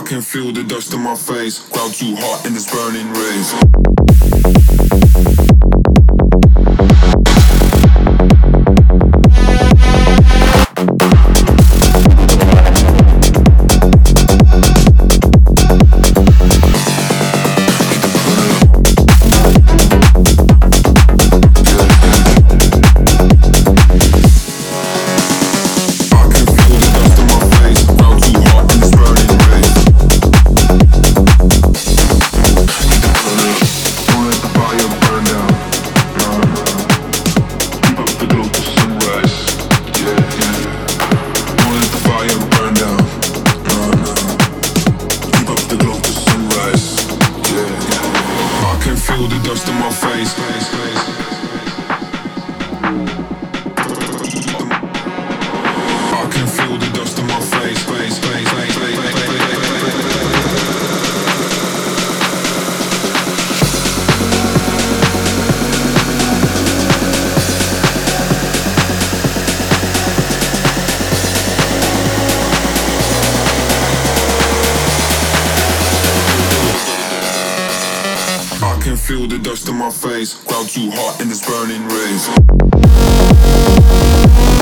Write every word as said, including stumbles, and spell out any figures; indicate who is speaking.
Speaker 1: can feel the dust on my face. Crowd too hot in this burning rays. Feel the dust on my face. I can feel the dust on my face. Face, face, face, face, face, I can feel the dust on my face. Crowd too hot in this burning rays.